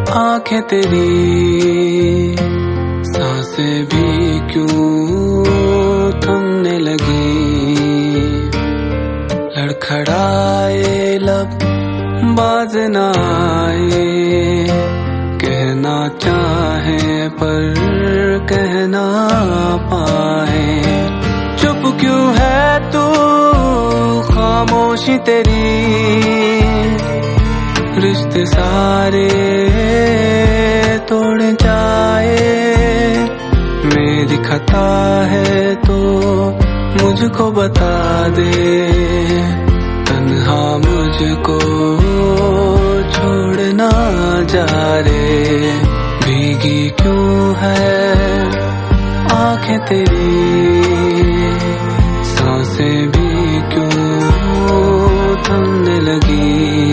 आंखें तेरी, सांसें भी क्यों थमने लगी। लड़खड़ाए लब बाज न आए, कहना चाहे पर कह ना पाए। चुप क्यों है तू, खामोशी तेरी, रिश्ते सारे तोड़ जाए। मेरी खता है तो मुझको बता दे, तन्हा मुझको छोड़ ना जा रे। भीगी क्यों है आंखें तेरी, सांसें भी क्यों थमने लगी।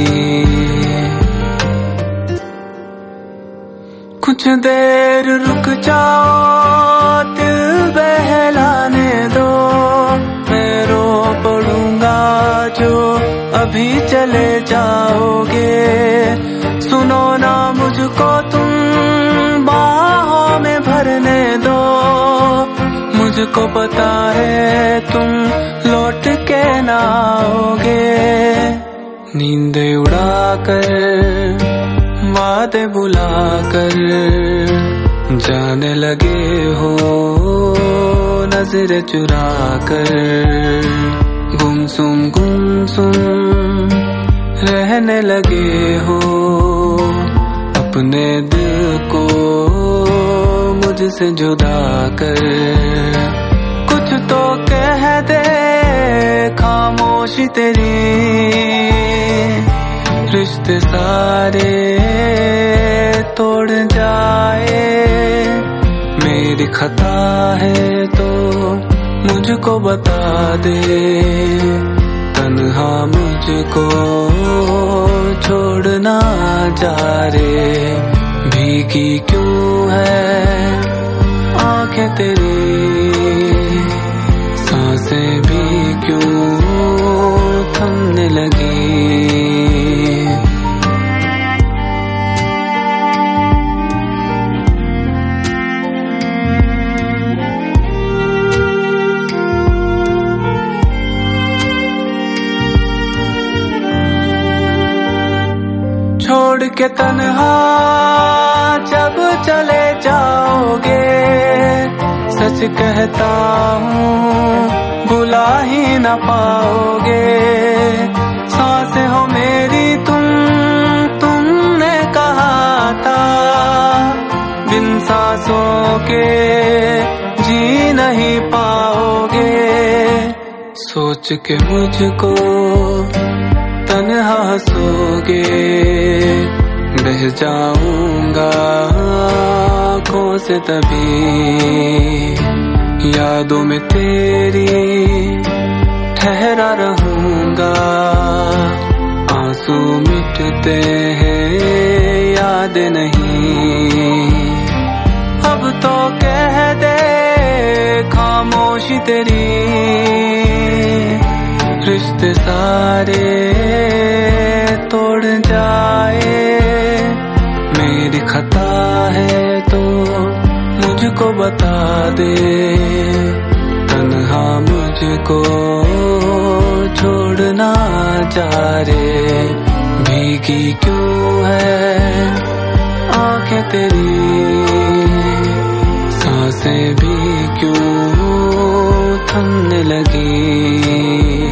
कुछ देर रुक जाओ, दिल बहलाने दो। मैं रो पड़ूंगा जो अभी चले जाओगे। सुनो ना मुझको तुम, बाहों में भरने दो। मुझको पता है तुम लौट के ना आओगे। नींद उड़ाकर, वादे बुलाकर, जाने लगे हो नजर चुरा कर। गुमसुम रहने लगे हो, अपने दिल को मुझसे जुदा कर। कुछ तो कह दे खामोशी तेरी, रिश्ते सारे तोड़ जाए। मेरी खता है तो मुझको बता दे, तन्हा मुझको छोड़ ना जा रे। भीगी क्यों है आंखें तेरी, सांसें भी क्यों थमने लगी। छोड़ के तन्हा जब चले जाओगे, सच कहता हूँ भुला ही न पाओगे। सांसें हो मेरी तुमने कहा था, बिन सांसों के जी नहीं पाओगे। सोच के मुझको तन्हा हंसोगे, बह जाऊंगा आँखों से तभी। यादों में तेरी ठहरा रहूंगा, आंसू मिटते हैं याद नहीं। अब तो कह दे खामोशी तेरी, रिश्ते सारे तोड़ जाए। मेरी खता है तो मुझको बता दे, तन्हा मुझको छोड़ ना जा रे। भीगी क्यों है आंखें तेरी, सांसें भी क्यों थमने लगी।